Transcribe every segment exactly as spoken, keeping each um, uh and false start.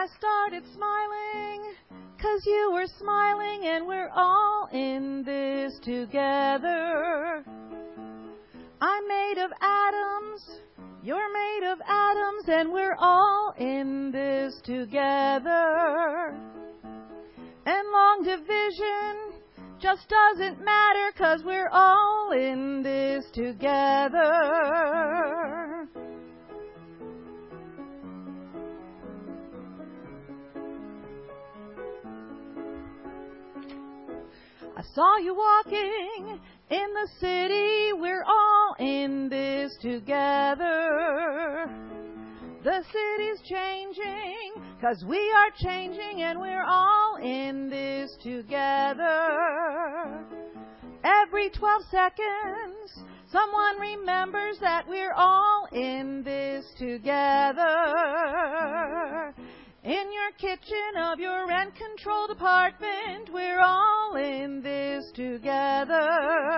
I started smiling, 'cause you were smiling, and we're all in this together. I'm made of atoms, you're made of atoms, and we're all in this together. And long division just doesn't matter, 'cause we're all in this together. I saw you walking in the city, we're all in this together. The city's changing, 'cause we are changing, and we're all in this together. Every twelve seconds, someone remembers that we're all in this together. In your kitchen of your rent-controlled apartment, we're all in this together.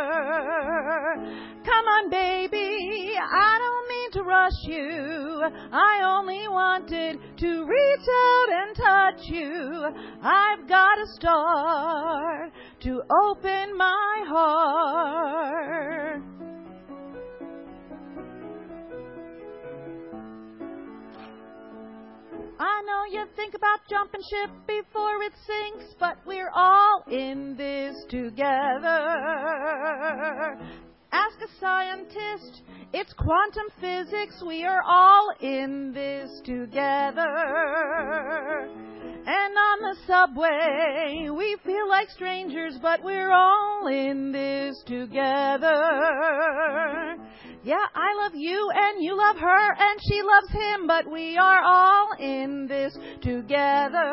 Come on, baby, I don't mean to rush you. I only wanted to reach out and touch you. I've got to start to open my heart. I know you think about jumping ship before it sinks, but we're all in this together. Ask a scientist, it's quantum physics, we are all in this together. And on the subway, we feel like strangers, but we're all in this together. Yeah, I love you and you love her and she loves him, but we are all in this together.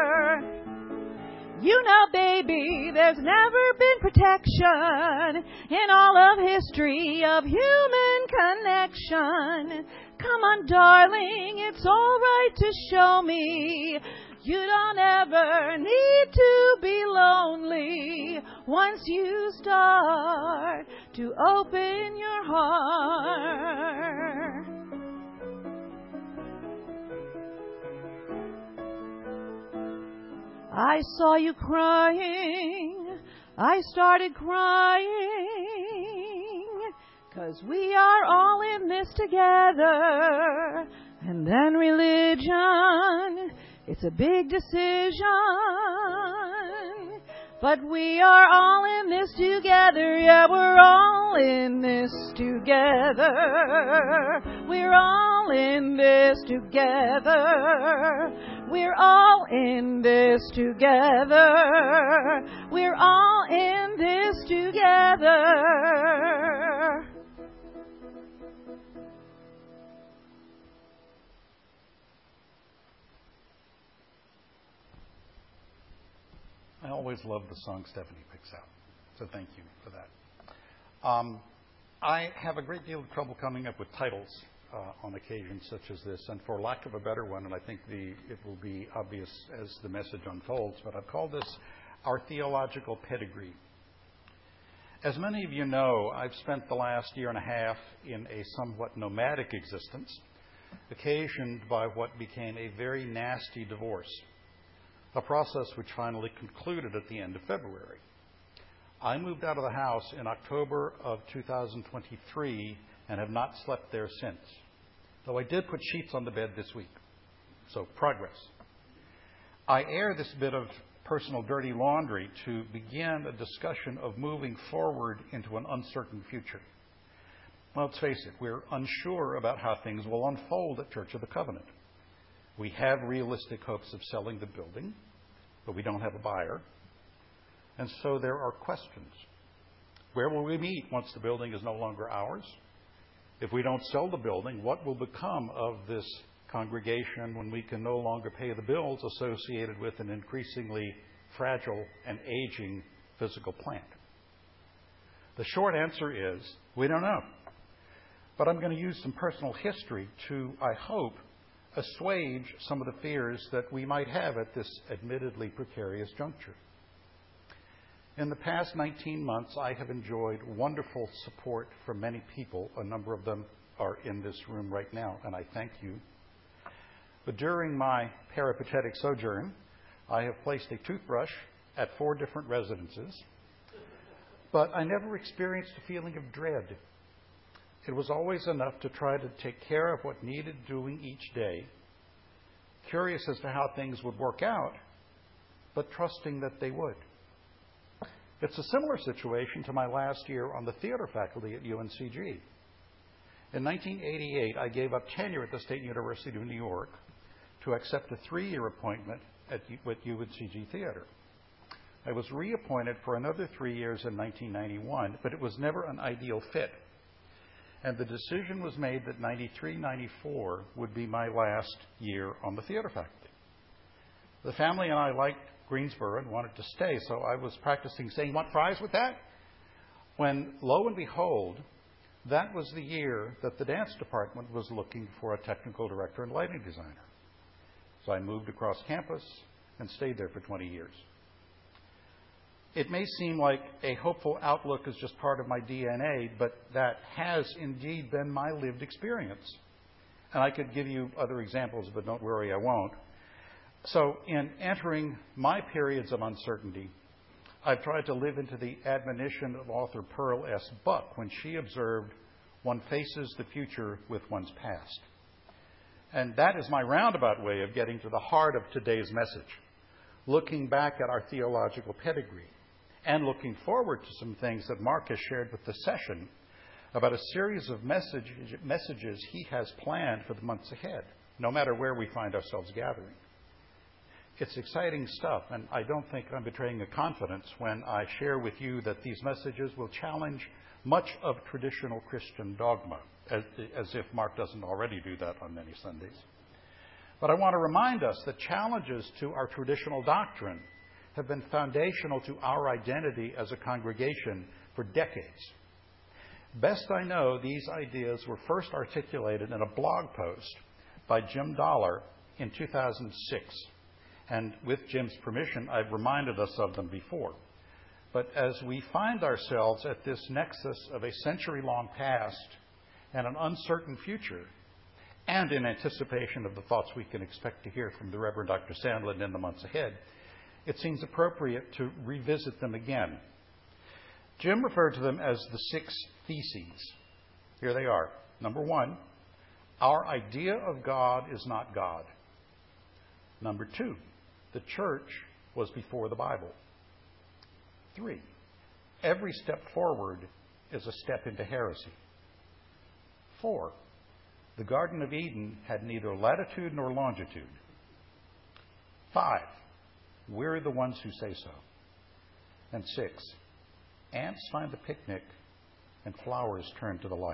You know, baby, there's never been protection in all of history of human connection. Come on, darling, it's all right to show me you don't ever need to be lonely once you start to open your heart. I saw you crying, I started crying, 'cause we are all in this together. And then religion, it's a big decision, but we are all in this together. Yeah, we're all in this together. We're all in this together. We're all in this together. We're all in this together. I always love the song Stephanie picks out, so thank you for that. Um, I have a great deal of trouble coming up with titles uh, on occasions such as this, and for lack of a better one, and I think the, it will be obvious as the message unfolds, but I've called this Our Theological Pedigree. As many of you know, I've spent the last year and a half in a somewhat nomadic existence, occasioned by what became a very nasty divorce, a process which finally concluded at the end of February. I moved out of the house in October of two thousand twenty-three and have not slept there since, though I did put sheets on the bed this week. So, progress. I air this bit of personal dirty laundry to begin a discussion of moving forward into an uncertain future. Well, let's face it, we're unsure about how things will unfold at Church of the Covenant. We have realistic hopes of selling the building, but we don't have a buyer. And so there are questions. Where will we meet once the building is no longer ours? If we don't sell the building, what will become of this congregation when we can no longer pay the bills associated with an increasingly fragile and aging physical plant? The short answer is, we don't know. But I'm going to use some personal history to, I hope, assuage some of the fears that we might have at this admittedly precarious juncture. In the past nineteen months, I have enjoyed wonderful support from many people. A number of them are in this room right now, and I thank you. But during my peripatetic sojourn, I have placed a toothbrush at four different residences, but I never experienced a feeling of dread. It was always enough to try to take care of what needed doing each day, curious as to how things would work out, but trusting that they would. It's a similar situation to my last year on the theater faculty at U N C G. In nineteen eighty-eight, I gave up tenure at the State University of New York to accept a three-year appointment at U- at U N C G Theater. I was reappointed for another three years in nineteen ninety-one, but it was never an ideal fit. And the decision was made that ninety-three ninety-four would be my last year on the theater faculty. The family and I liked Greensboro and wanted to stay, so I was practicing saying, "Want fries with that?" When, lo and behold, that was the year that the dance department was looking for a technical director and lighting designer. So I moved across campus and stayed there for twenty years. It may seem like a hopeful outlook is just part of my D N A, but that has indeed been my lived experience. And I could give you other examples, but don't worry, I won't. So in entering my periods of uncertainty, I've tried to live into the admonition of author Pearl S. Buck when she observed, "One faces the future with one's past." And that is my roundabout way of getting to the heart of today's message, looking back at our theological pedigree and looking forward to some things that Mark has shared with the session about a series of message, messages he has planned for the months ahead, no matter where we find ourselves gathering. It's exciting stuff, and I don't think I'm betraying a confidence when I share with you that these messages will challenge much of traditional Christian dogma, as, as if Mark doesn't already do that on many Sundays. But I want to remind us that challenges to our traditional doctrine have been foundational to our identity as a congregation for decades. Best I know, these ideas were first articulated in a blog post by Jim Dollar in two thousand six. And with Jim's permission, I've reminded us of them before. But as we find ourselves at this nexus of a century-long past and an uncertain future, and in anticipation of the thoughts we can expect to hear from the Reverend Doctor Sandlin in the months ahead, it seems appropriate to revisit them again. Jim referred to them as the six theses. Here they are. Number one, our idea of God is not God. Number two, the church was before the Bible. Three, every step forward is a step into heresy. Four, the Garden of Eden had neither latitude nor longitude. Five, we're the ones who say so. And six, ants find the picnic and flowers turn to the light.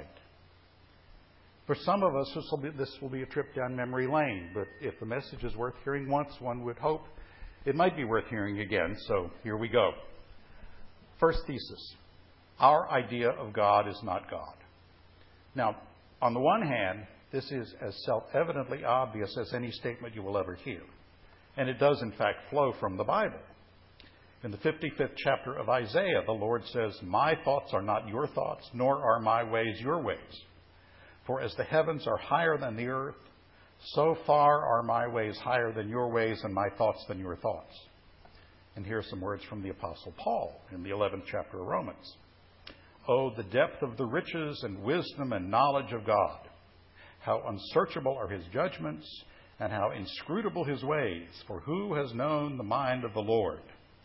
For some of us, this will be, this will be a trip down memory lane, but if the message is worth hearing once, one would hope it might be worth hearing again, so here we go. First thesis, our idea of God is not God. Now, on the one hand, this is as self-evidently obvious as any statement you will ever hear, and it does in fact flow from the Bible. In the fifty-fifth chapter of Isaiah, the Lord says, "My thoughts are not your thoughts, nor are my ways your ways. For as the heavens are higher than the earth, so far are my ways higher than your ways and my thoughts than your thoughts." And here are some words from the Apostle Paul in the eleventh chapter of Romans. "Oh, the depth of the riches and wisdom and knowledge of God! How unsearchable are his judgments and how inscrutable his ways! For who has known the mind of the Lord?"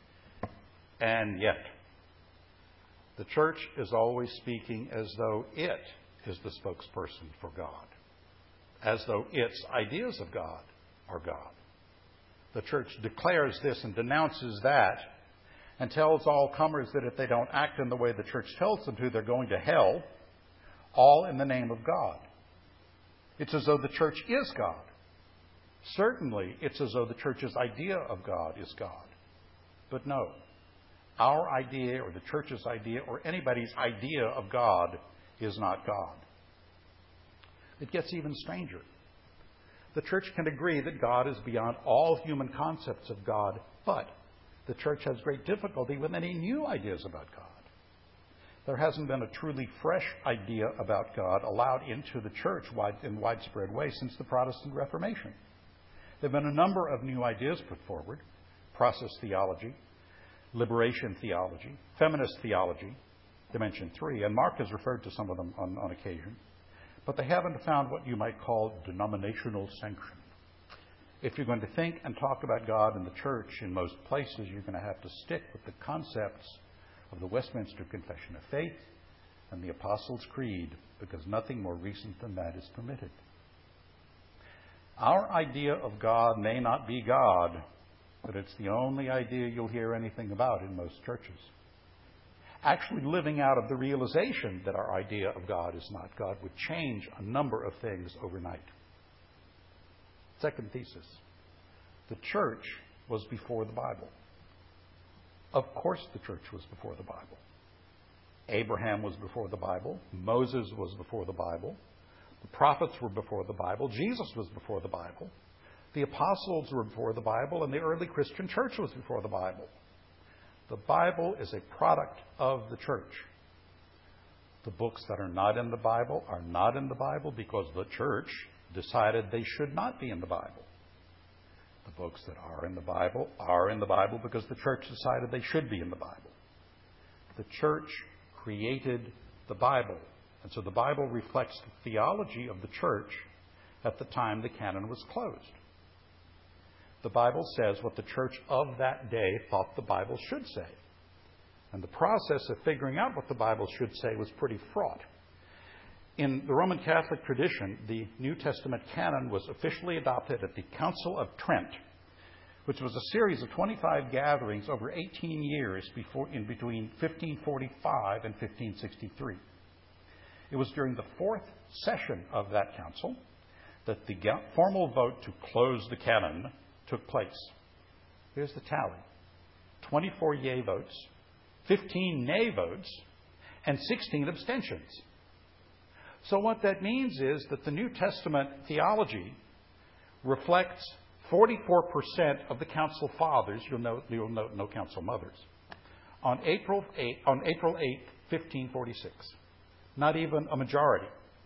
And yet, the church is always speaking as though it is the spokesperson for God, as though its ideas of God are God. The church declares this and denounces that and tells all comers that if they don't act in the way the church tells them to, they're going to hell, all in the name of God. It's as though the church is God. Certainly, it's as though the church's idea of God is God. But no, our idea or the church's idea or anybody's idea of God is not God. It gets even stranger. The church can agree that God is beyond all human concepts of God, but the church has great difficulty with any new ideas about God. There hasn't been a truly fresh idea about God allowed into the church in widespread way since the Protestant Reformation. There have been a number of new ideas put forward: process theology, liberation theology, feminist theology, Dimension three, and Mark has referred to some of them on, on occasion. But they haven't found what you might call denominational sanction. If you're going to think and talk about God in the church in most places, you're going to have to stick with the concepts of the Westminster Confession of Faith and the Apostles' Creed, because nothing more recent than that is permitted. Our idea of God may not be God, but it's the only idea you'll hear anything about in most churches. Actually living out of the realization that our idea of God is not God would change a number of things overnight. Second thesis: the church was before the Bible. Of course the church was before the Bible. Abraham was before the Bible. Moses was before the Bible. The prophets were before the Bible. Jesus was before the Bible. The apostles were before the Bible, and the early Christian church was before the Bible. The Bible is a product of the church. The books that are not in the Bible are not in the Bible because the church decided they should not be in the Bible. The books that are in the Bible are in the Bible because the church decided they should be in the Bible. The church created the Bible, and so the Bible reflects the theology of the church at the time the canon was closed. The Bible says what the church of that day thought the Bible should say. And the process of figuring out what the Bible should say was pretty fraught. In the Roman Catholic tradition, the New Testament canon was officially adopted at the Council of Trent, which was a series of twenty-five gatherings over eighteen years before, in between fifteen forty-five and fifteen sixty-three. It was during the fourth session of that council that the formal vote to close the canon took place. Here's the tally: twenty-four yea votes, fifteen nay votes, and sixteen abstentions. So what that means is that the New Testament theology reflects forty-four percent of the Council Fathers. You'll note, you'll note no Council Mothers. On April eighth, on April eighth, fifteen forty-six. Not even a majority.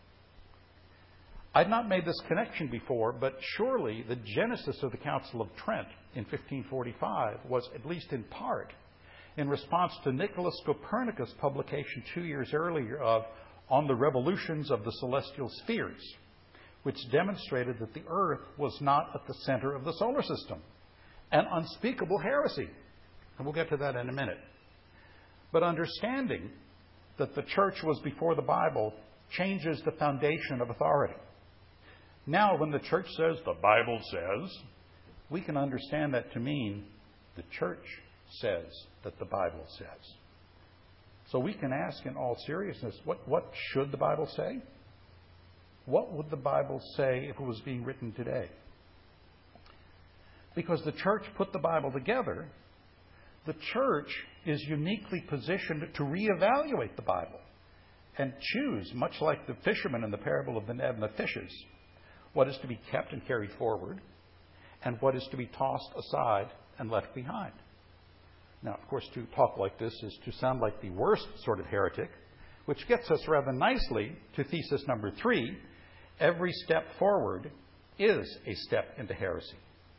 I'd not made this connection before, but surely the genesis of the Council of Trent in fifteen forty-five was, at least in part, in response to Nicholas Copernicus' publication two years earlier of On the Revolutions of the Celestial Spheres, which demonstrated that the Earth was not at the center of the solar system. An unspeakable heresy. And we'll get to that in a minute. But understanding that the church was before the Bible changes the foundation of authority. Now, when the church says, the Bible says, we can understand that to mean the church says that the Bible says. So we can ask in all seriousness, what, what should the Bible say? What would the Bible say if it was being written today? Because the church put the Bible together, the church is uniquely positioned to reevaluate the Bible and choose, much like the fisherman in the parable of the net and the fishes, what is to be kept and carried forward and what is to be tossed aside and left behind. Now, of course, to talk like this is to sound like the worst sort of heretic, which gets us rather nicely to thesis number three. Every step forward is a step into heresy.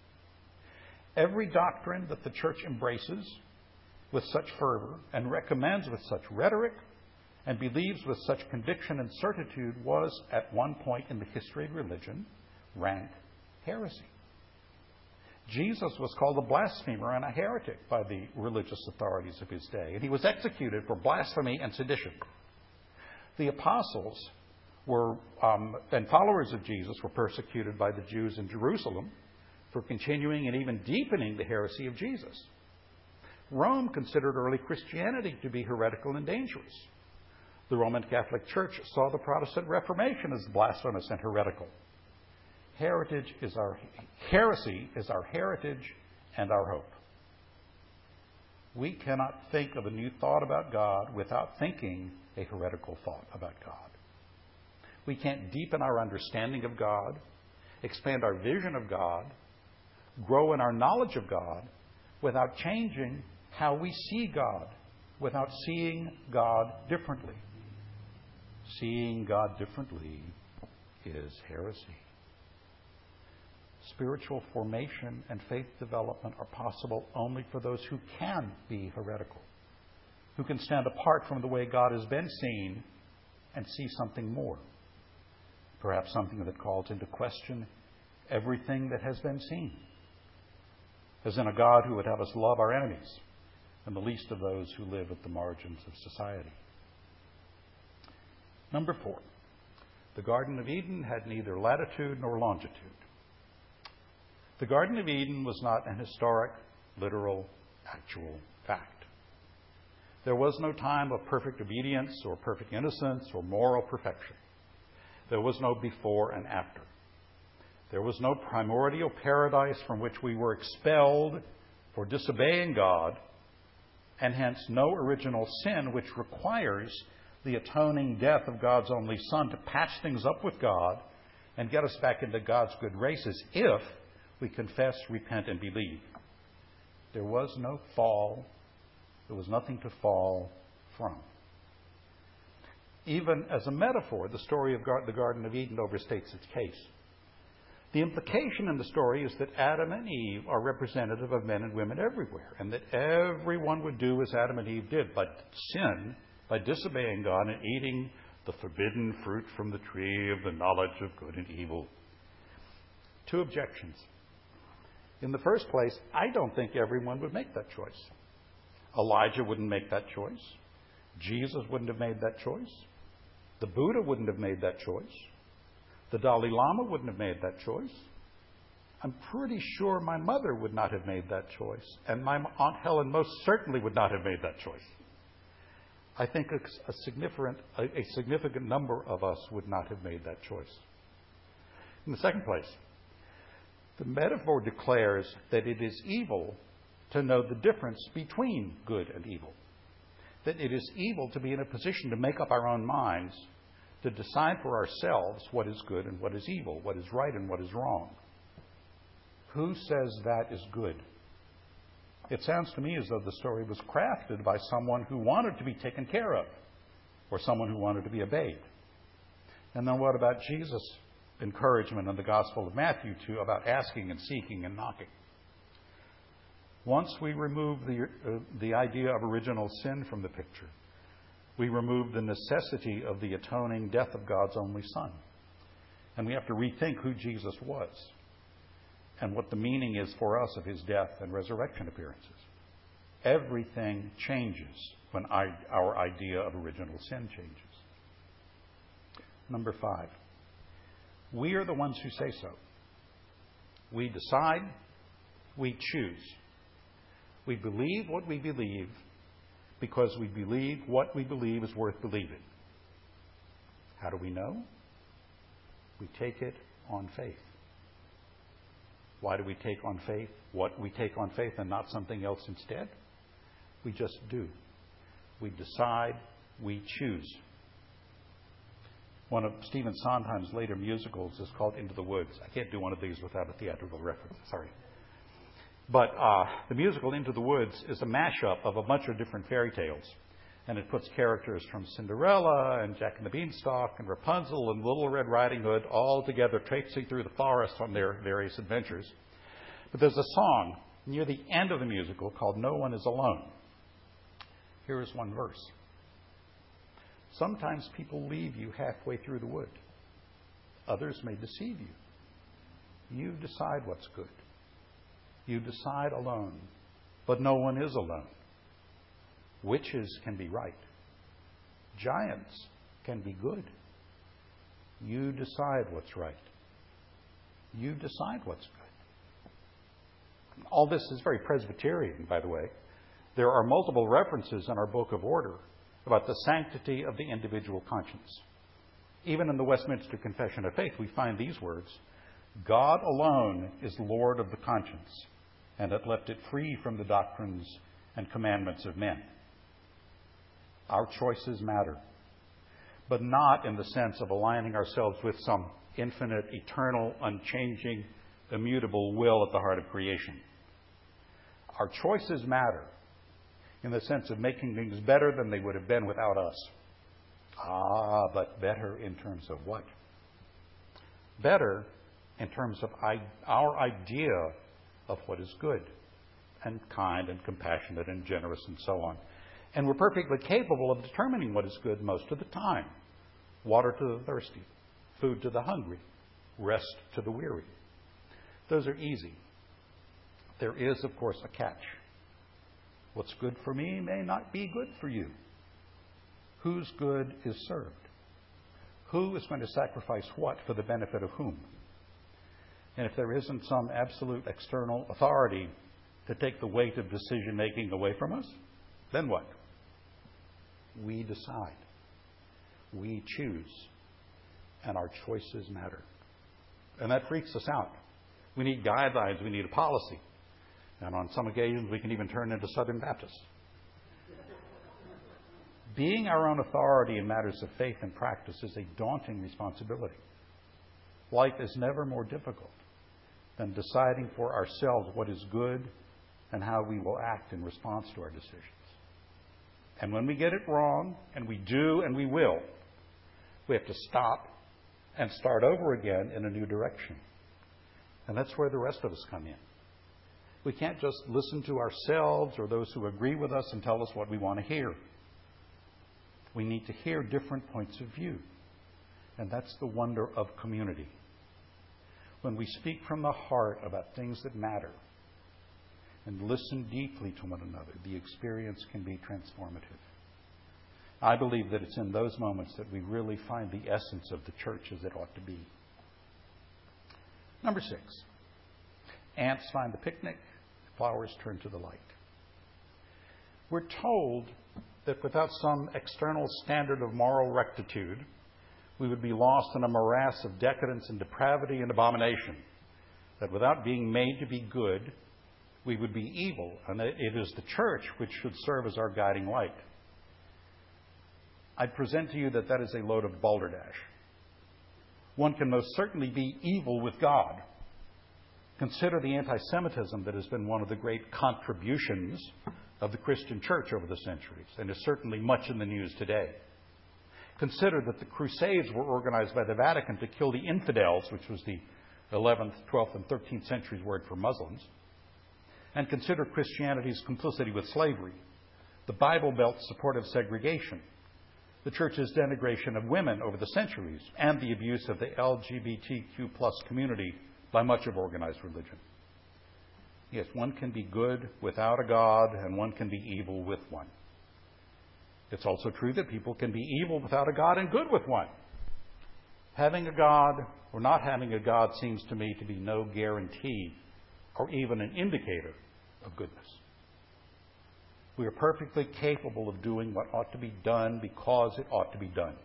Every doctrine that the church embraces with such fervor and recommends with such rhetoric and believes with such conviction and certitude was, at one point in the history of religion, rank heresy. Jesus was called a blasphemer and a heretic by the religious authorities of his day, and he was executed for blasphemy and sedition. The apostles were, um, and followers of Jesus were persecuted by the Jews in Jerusalem for continuing and even deepening the heresy of Jesus. Rome considered early Christianity to be heretical and dangerous. The Roman Catholic Church saw the Protestant Reformation as blasphemous and heretical. Heritage is our heresy is our heritage and our hope. We cannot think of a new thought about God without thinking a heretical thought about God. We can't deepen our understanding of God, expand our vision of God, grow in our knowledge of God without changing how we see God, without seeing God differently. Seeing God differently is heresy. spiritual formation and faith development are possible only for those who can be heretical, who can stand apart from the way God has been seen and see something more, perhaps something that calls into question everything that has been seen, as in a God who would have us love our enemies and the least of those who live at the margins of society. Number four, the Garden of Eden had neither latitude nor longitude. The Garden of Eden was not an historic, literal, actual fact. There was no time of perfect obedience or perfect innocence or moral perfection. There was no before and after. There was no primordial paradise from which we were expelled for disobeying God, and hence no original sin which requires the atoning death of God's only Son to patch things up with God and get us back into God's good graces if we confess, repent, and believe. There was no fall. There was nothing to fall from. Even as a metaphor, the story of the Garden of Eden overstates its case. The implication in the story is that Adam and Eve are representative of men and women everywhere, and that everyone would do as Adam and Eve did, but sin by disobeying God and eating the forbidden fruit from the tree of the knowledge of good and evil. Two objections. In the first place, I don't think everyone would make that choice. Elijah wouldn't make that choice. Jesus wouldn't have made that choice. The Buddha wouldn't have made that choice. The Dalai Lama wouldn't have made that choice. I'm pretty sure my mother would not have made that choice, and my Aunt Helen most certainly would not have made that choice. I think a, a, significant, a, a significant number of us would not have made that choice. In the second place, the metaphor declares that it is evil to know the difference between good and evil. That it is evil to be in a position to make up our own minds, to decide for ourselves what is good and what is evil, what is right and what is wrong. Who says that is good? It sounds to me as though the story was crafted by someone who wanted to be taken care of, or someone who wanted to be obeyed. And then what about Jesus' encouragement in the Gospel of Matthew to about asking and seeking and knocking? Once we remove the, uh, the idea of original sin from the picture, we remove the necessity of the atoning death of God's only Son. And we have to rethink who Jesus was and what the meaning is for us of his death and resurrection appearances. Everything changes when I, our idea of original sin changes. Number five, we are the ones who say so. We decide, we choose. We believe what we believe because we believe what we believe is worth believing. How do we know? We take it on faith. Why do we take on faith what we take on faith and not something else instead? We just do. We decide, we choose. One of Stephen Sondheim's later musicals is called Into the Woods. I can't do one of these without a theatrical reference, sorry. But uh, the musical Into the Woods is a mashup of a bunch of different fairy tales. And it puts characters from Cinderella and Jack and the Beanstalk and Rapunzel and Little Red Riding Hood all together traipsing through the forest on their various adventures. But there's a song near the end of the musical called No One Is Alone. Here is one verse. Sometimes people leave you halfway through the wood. Others may deceive you. You decide what's good. You decide alone, but no one is alone. Witches can be right. Giants can be good. You decide what's right. You decide what's good. All this is very Presbyterian, by the way. There are multiple references in our Book of Order about the sanctity of the individual conscience. Even in the Westminster Confession of Faith, we find these words: God alone is Lord of the conscience, and hath left it free from the doctrines and commandments of men. Our choices matter, but not in the sense of aligning ourselves with some infinite, eternal, unchanging, immutable will at the heart of creation. Our choices matter in the sense of making things better than they would have been without us. Ah, but better in terms of what? Better in terms of I, our idea of what is good and kind and compassionate and generous and so on. And we're perfectly capable of determining what is good most of the time. Water to the thirsty, food to the hungry, rest to the weary. Those are easy. There is, of course, a catch. What's good for me may not be good for you. Whose good is served? Who is going to sacrifice what for the benefit of whom? And if there isn't some absolute external authority to take the weight of decision-making away from us, then what? We decide. We choose. And our choices matter. And that freaks us out. We need guidelines. We need a policy. And on some occasions, we can even turn into Southern Baptists. Being our own authority in matters of faith and practice is a daunting responsibility. Life is never more difficult than deciding for ourselves what is good and how we will act in response to our decisions. And when we get it wrong, and we do and we will, we have to stop and start over again in a new direction. And that's where the rest of us come in. We can't just listen to ourselves or those who agree with us and tell us what we want to hear. We need to hear different points of view. And that's the wonder of community. When we speak from the heart about things that matter and listen deeply to one another, the experience can be transformative. I believe that it's in those moments that we really find the essence of the church as it ought to be. Number six, ants find the picnic, flowers turn to the light. We're told that without some external standard of moral rectitude, we would be lost in a morass of decadence and depravity and abomination. That without being made to be good, we would be evil. And it is the church which should serve as our guiding light. I present to you that that is a load of balderdash. One can most certainly be evil with God. Consider the anti-Semitism that has been one of the great contributions of the Christian church over the centuries, and is certainly much in the news today. Consider that the Crusades were organized by the Vatican to kill the infidels, which was the eleventh, twelfth, and thirteenth centuries word for Muslims. And consider Christianity's complicity with slavery, the Bible Belt's support of segregation, the church's denigration of women over the centuries, and the abuse of the L G B T Q plus community by much of organized religion. Yes, one can be good without a God, and one can be evil with one. It's also true that people can be evil without a God and good with one. Having a God or not having a God seems to me to be no guarantee or even an indicator of goodness. We are perfectly capable of doing what ought to be done because it ought to be done.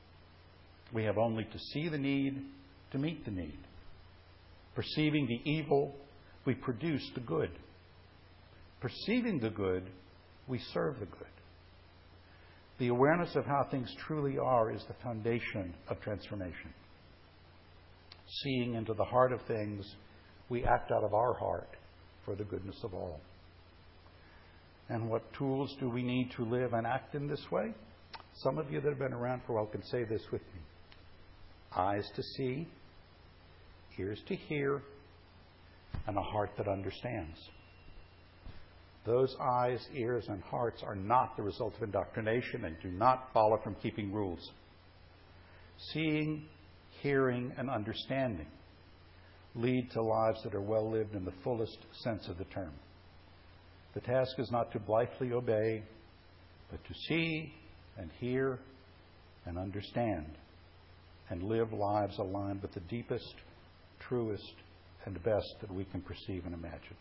We have only to see the need to meet the need. Perceiving the evil, we produce the good. Perceiving the good, we serve the good. The awareness of how things truly are is the foundation of transformation. Seeing into the heart of things, we act out of our heart for the goodness of all. And what tools do we need to live and act in this way? Some of you that have been around for a while can say this with me. Eyes to see, ears to hear, and a heart that understands. Those eyes, ears, and hearts are not the result of indoctrination and do not follow from keeping rules. Seeing, hearing, and understanding lead to lives that are well lived in the fullest sense of the term. The task is not to blithely obey, but to see and hear and understand and live lives aligned with the deepest, truest, and best that we can perceive and imagine.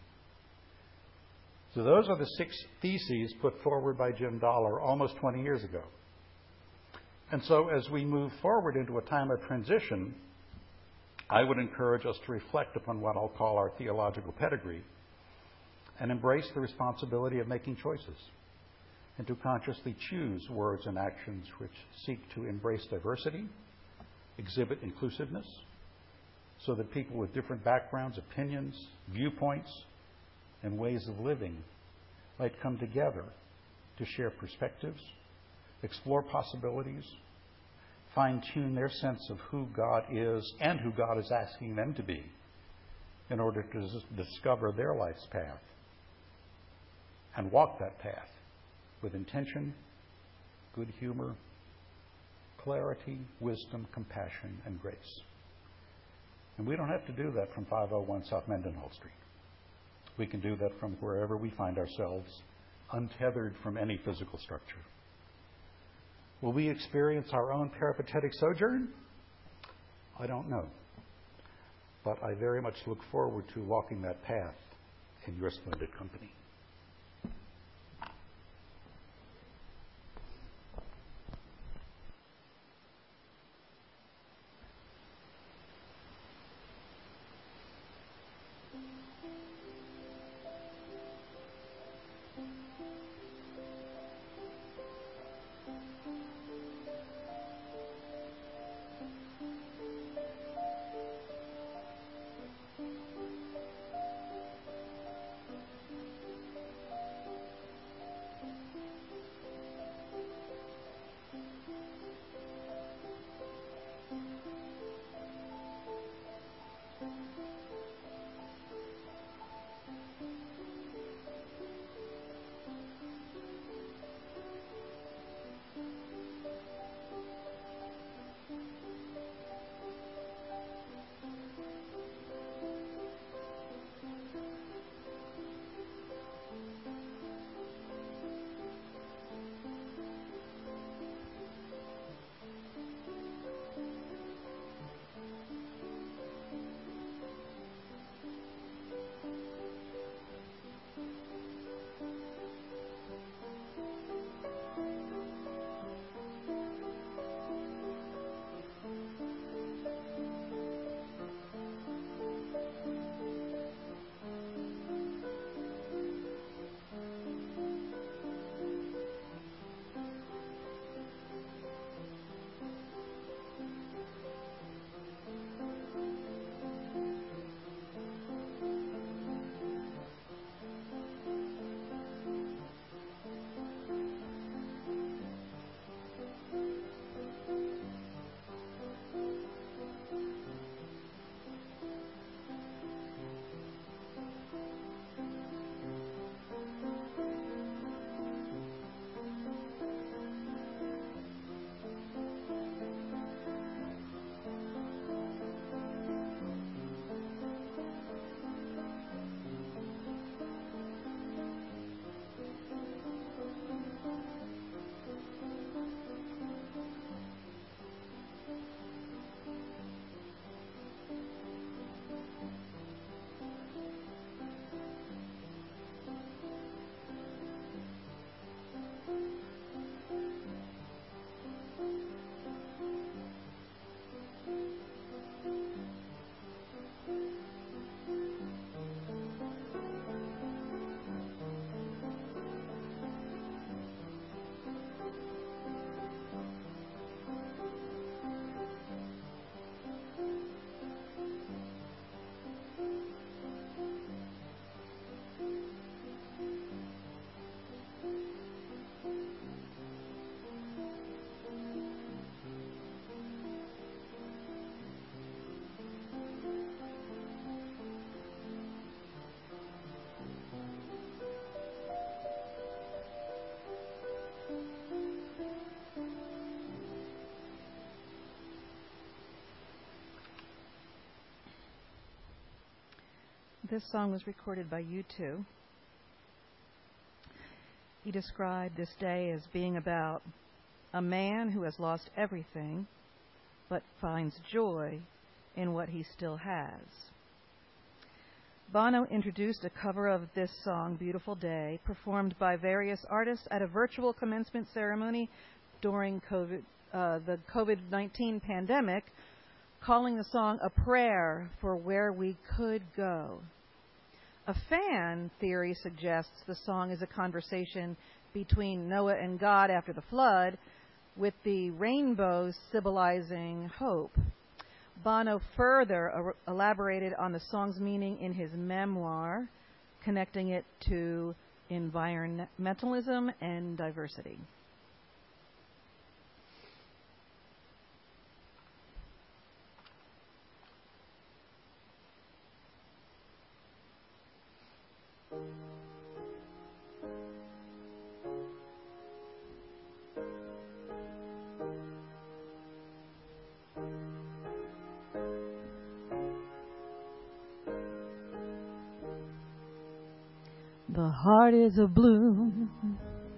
So those are the six theses put forward by Jim Dollar almost twenty years ago. And so as we move forward into a time of transition, I would encourage us to reflect upon what I'll call our theological pedigree and embrace the responsibility of making choices and to consciously choose words and actions which seek to embrace diversity, exhibit inclusiveness, so that people with different backgrounds, opinions, viewpoints, and ways of living might come together to share perspectives, explore possibilities, fine-tune their sense of who God is and who God is asking them to be in order to discover their life's path and walk that path with intention, good humor, clarity, wisdom, compassion, and grace. And we don't have to do that from five oh one South Mendenhall Street. We can do that from wherever we find ourselves, untethered from any physical structure. Will we experience our own peripatetic sojourn? I don't know. But I very much look forward to walking that path in your splendid company. This song was recorded by U two. He described this day as being about a man who has lost everything but finds joy in what he still has. Bono introduced a cover of this song, Beautiful Day, performed by various artists at a virtual commencement ceremony during COVID, uh, the COVID nineteen pandemic, calling the song a prayer for where we could go. A fan theory suggests the song is a conversation between Noah and God after the flood, with the rainbow symbolizing hope. Bono further elaborated on the song's meaning in his memoir, connecting it to environmentalism and diversity. The heart is a bloom,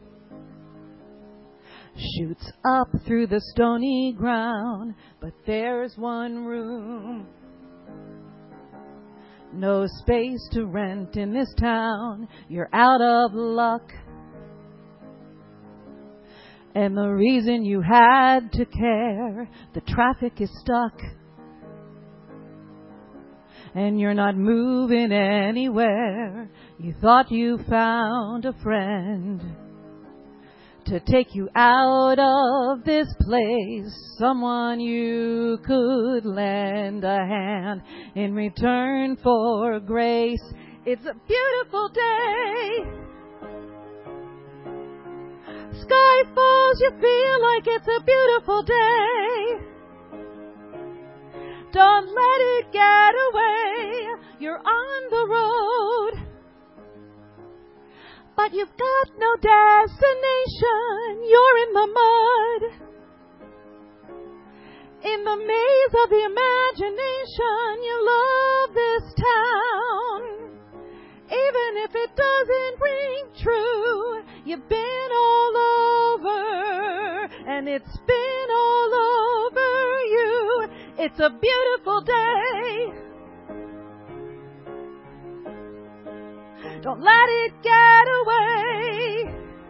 shoots up through the stony ground, but there's one room, no space to rent in this town. You're out of luck, and the reason you had to care, the traffic is stuck, and you're not moving anywhere. You thought you found a friend to take you out of this place, someone you could lend a hand in return for grace. It's a beautiful day. Sky falls, you feel like it's a beautiful day. Don't let it get away. You're on the road, but you've got no destination. You're in the mud, in the maze of the imagination. You love this town, even if it doesn't ring true. You've been all over, and it's been all over you. It's a beautiful day. Don't let it get away.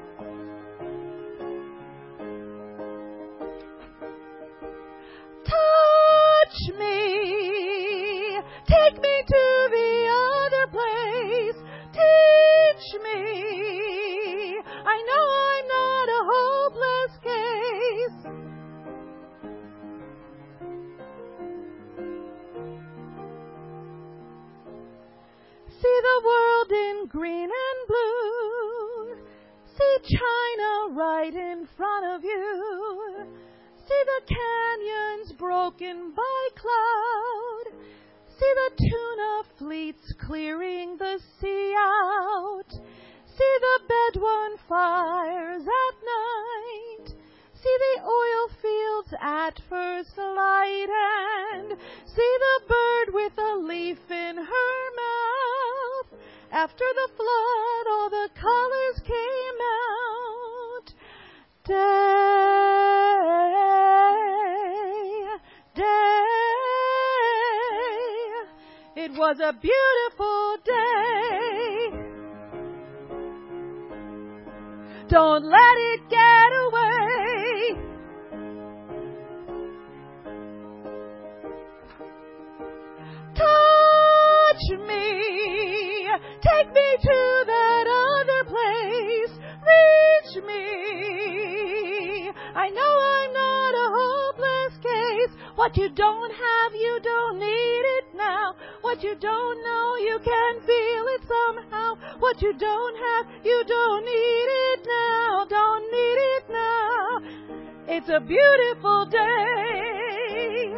Touch me, take me to the other place. Teach me, I know I'm not a hopeless case. See the world in green and blue. See China right in front of you. See the canyons broken by cloud. See the tuna fleets clearing the sea out. See the Bedouin fires at night. See the oil fields at first light, and see the bird with a leaf in her mouth. After the flood, all the colors came out. Day, day, it was a beautiful day. Don't let it get away. Touch me, take me to that other place. Reach me, I know I'm not a hopeless case. What you don't have, you don't need it now. What you don't know, you can feel it somehow. What you don't have, you don't need it now. Don't need it now. It's a beautiful day.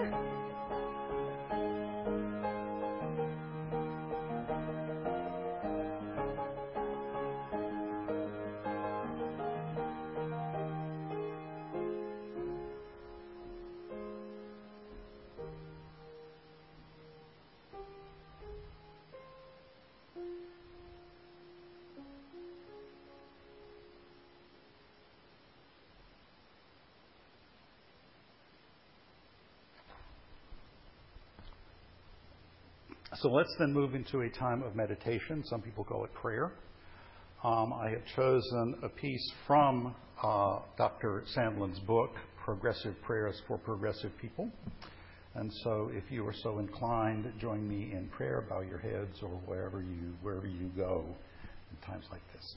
So let's then move into a time of meditation. Some people call it prayer. Um, I have chosen a piece from uh, Doctor Sandlin's book, Progressive Prayers for Progressive People. And so if you are so inclined, join me in prayer, bow your heads, or wherever you, wherever you go in times like this.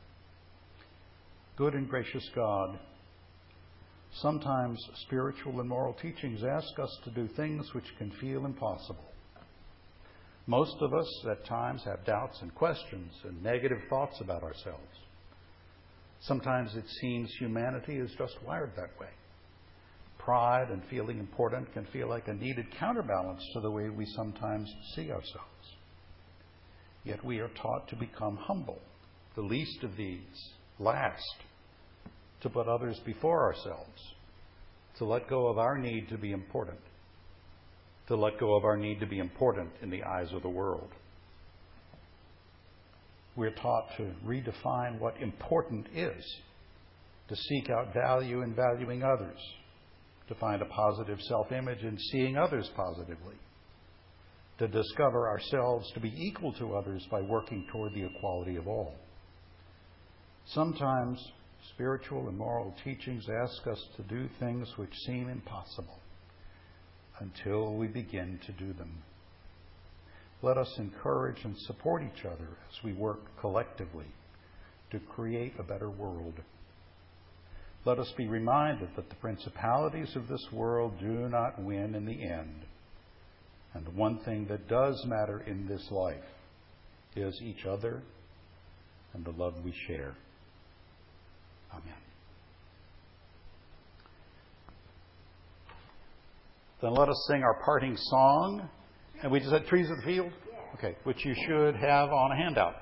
Good and gracious God, sometimes spiritual and moral teachings ask us to do things which can feel impossible. Most of us at times have doubts and questions and negative thoughts about ourselves. Sometimes it seems humanity is just wired that way. Pride and feeling important can feel like a needed counterbalance to the way we sometimes see ourselves. Yet we are taught to become humble, the least of these, last, to put others before ourselves, to let go of our need to be important. to let go of our need to be important in the eyes of the world. we're taught to redefine what important is, to seek out value in valuing others, to find a positive self-image in seeing others positively, to discover ourselves to be equal to others by working toward the equality of all. Sometimes spiritual and moral teachings ask us to do things which seem impossible until we begin to do them. Let us encourage and support each other as we work collectively to create a better world. Let us be reminded that the principalities of this world do not win in the end. And the one thing that does matter in this life is each other and the love we share. Amen. Then let us sing our parting song. And we just had Trees of the Field? Okay, which you should have on a handout.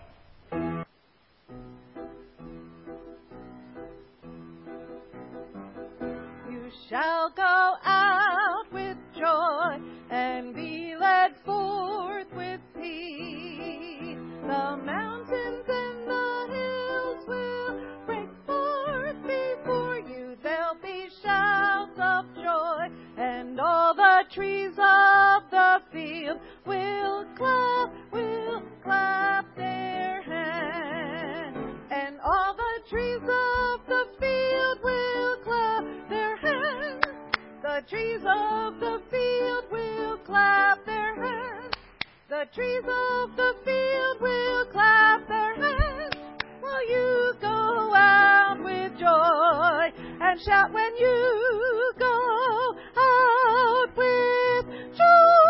You shall go out with joy and be led forth with peace. The mountains and the hills will break forth before you. There'll be shouts of joy, and all the trees of the field will clap, will clap their hands. And all the trees of the field will clap their hands. The trees of the field will clap their hands. The trees of the field will clap their hands while you go out with joy and shout when you go out with joy.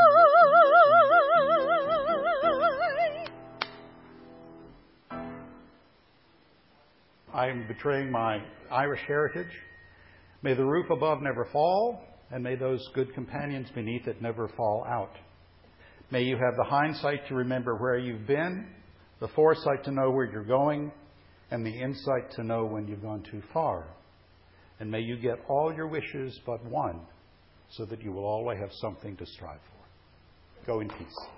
I am betraying my Irish heritage. May the roof above never fall, and may those good companions beneath it never fall out. May you have the hindsight to remember where you've been, the foresight to know where you're going, and the insight to know when you've gone too far. And may you get all your wishes but one, so that you will always have something to strive for. Go in peace.